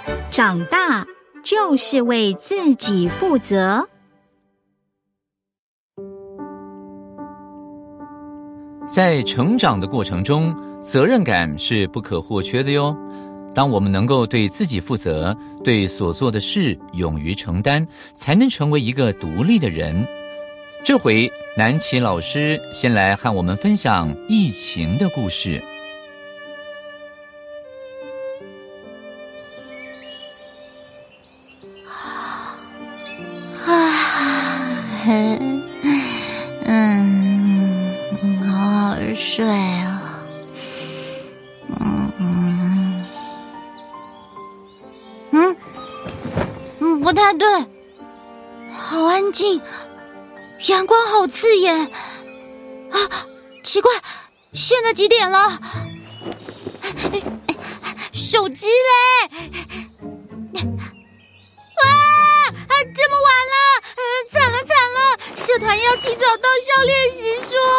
长大就是为自己负责。 在成长的过程中，责任感是不可或缺的哟。当我们能够对自己负责，对所做的事勇于承担，才能成为一个独立的人。这回南琪老师先来和我们分享疫情的故事。 好好睡啊。不太对，好安静，阳光好刺眼啊！奇怪，现在几点了？手机嘞！这么晚了，惨了！社团要提早到校练习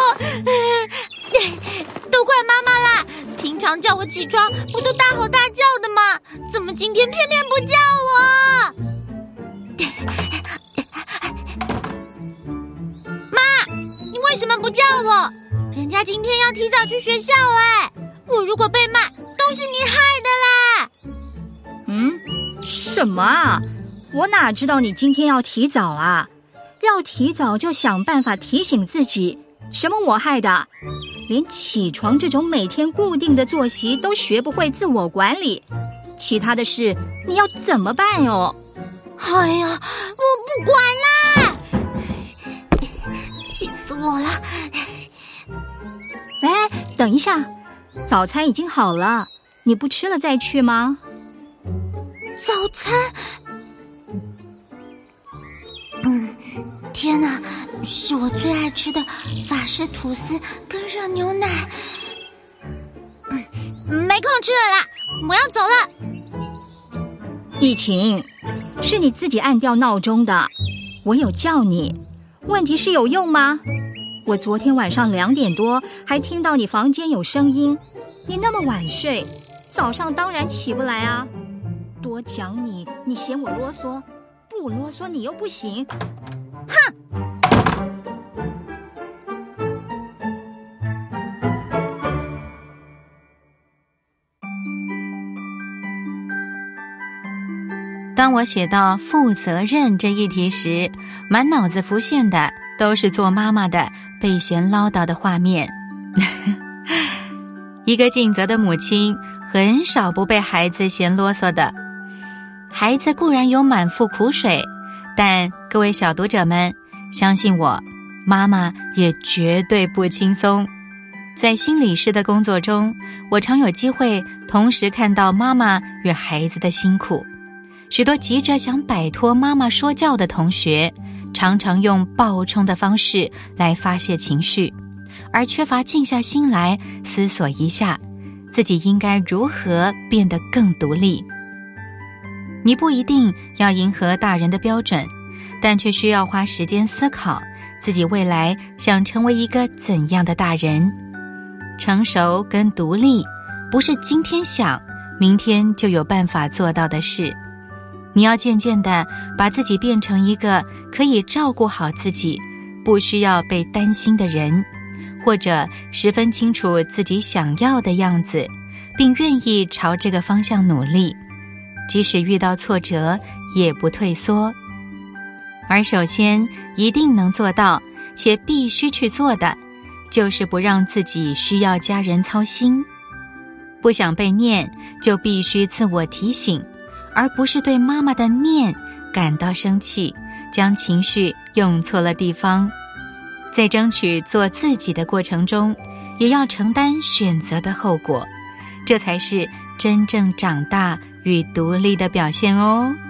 说，都怪妈妈啦！平常叫我起床不都大吼大叫的吗？怎么今天偏偏不叫我？妈，你为什么不叫我？人家今天要提早去学校我如果被骂，都是你害的啦！ 什么啊？我哪知道你今天要提早啊？要提早就想办法提醒自己，什么我害的？连起床这种每天固定的作息都学不会自我管理，其他的事你要怎么办哟？ 哎呀，我不管啦！气死我了！ 哎，等一下，早餐已经好了，你不吃了再去吗？ 早餐？天哪，是我最爱吃的法式吐司跟热牛奶。没空吃了啦，我要走了。 疫情，是你自己按掉闹钟的，我有叫你，问题是有用吗？我昨天晚上2点多还听到你房间有声音，你那么晚睡，早上当然起不来啊。多讲你，你嫌我啰嗦，不啰嗦你又不行。 哼！ 当我写到负责任这一题时，满脑子浮现的都是做妈妈的被嫌唠叨的画面。一个尽责的母亲很少不被孩子嫌啰嗦的。孩子固然有满腹苦水，但各位小读者们，相信我，妈妈也绝对不轻松。在心理师的工作中，我常有机会同时看到妈妈与孩子的辛苦。许多急着想摆脱妈妈说教的同学，常常用暴冲的方式来发泄情绪，而缺乏静下心来思索一下，自己应该如何变得更独立。你不一定要迎合大人的标准，但却需要花时间思考自己未来想成为一个怎样的大人。成熟跟独立不是今天想明天就有办法做到的事，你要渐渐地把自己变成一个可以照顾好自己，不需要被担心的人，或者十分清楚自己想要的样子，并愿意朝这个方向努力，即使遇到挫折也不退缩。而首先一定能做到且必须去做的，就是不让自己需要家人操心。不想被念，就必须自我提醒，而不是对妈妈的念感到生气，将情绪用错了地方。在争取做自己的过程中，也要承担选择的后果，这才是真正长大与独立的表现哦。